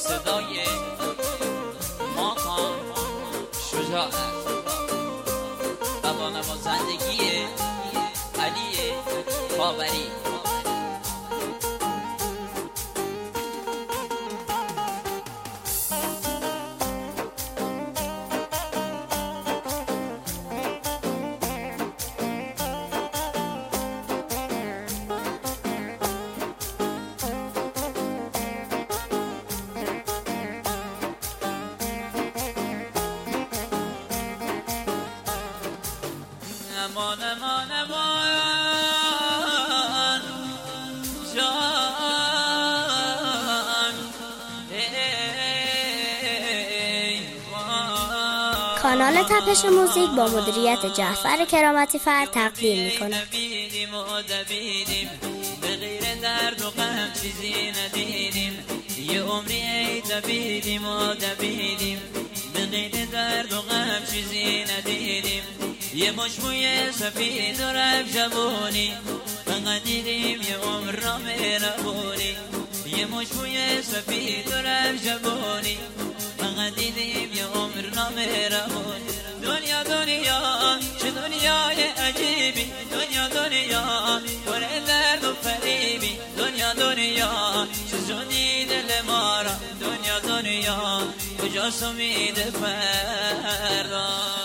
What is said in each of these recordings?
صدای ماکان شجاعت و با نوازندگی علی خاوری. امان امان امان جان کانال تپش موزیک با مدیریت جعفر کرامتی فر تقدیم می‌کند. به غیر درد و غم چیزی ندیدیم، یه عمری ای دویدیم و دویدیم، به غیر درد و غم چیزی ندیدیم، یه مشموی سفید و رفت جوانی، فقط دیدیم یه عمر را مهربونی، یه مشموی سفید و رفت جوانی، فقط دیدیم یه عمر را مهربونی. دنیا دنیا چه دنیای عجیبی، دنیا دنیا پر درد و فریبی، دنیا دنیا چه زنی دل ما را، دنیا دنیا کجاست امید فردا.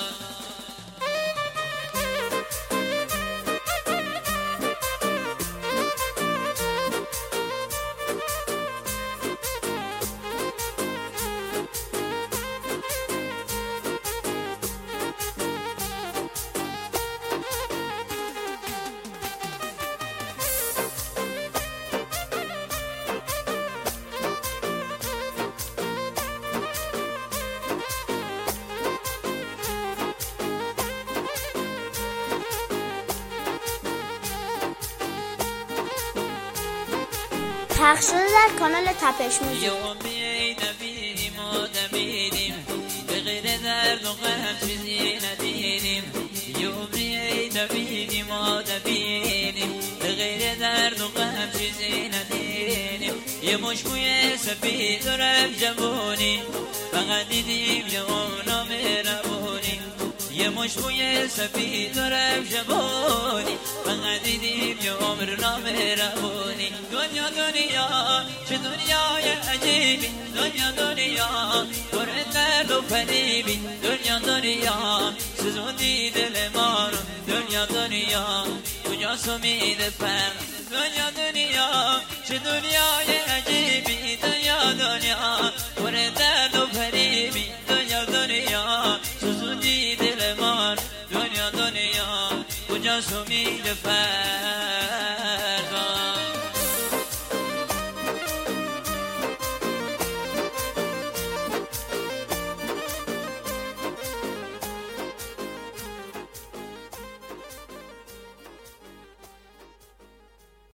پخش شده در کانال تپش موزیک. یه عمری دویدیم و دویدیم، به غیر درد و غم چیزی ندیدیم، یه عمری دویدیم و دویدیم، به غیر درد و غم چیزی ندیدیم، یه مشموی سفید و رفت جوانی، فقط دیدیم یه عمر مهربونی، یه مشموی سفید و رفت جوانی، فقط دیدیم یه عمر نامهربونی. دنیا دنیا چه دنیای عجیبی، دنیا دنیا پر درد و فریبی، دنیا دنیا سوزوندی دل ما رو، دنیا دنیا کجاست امید فردا. دنیا دنیا چه دنیای عجیبی، دنیا دنیا پر درد و فریبی، دنیا دنیا سوزوندی دل ما رو، دنیا دنیا کجاست امید فردا.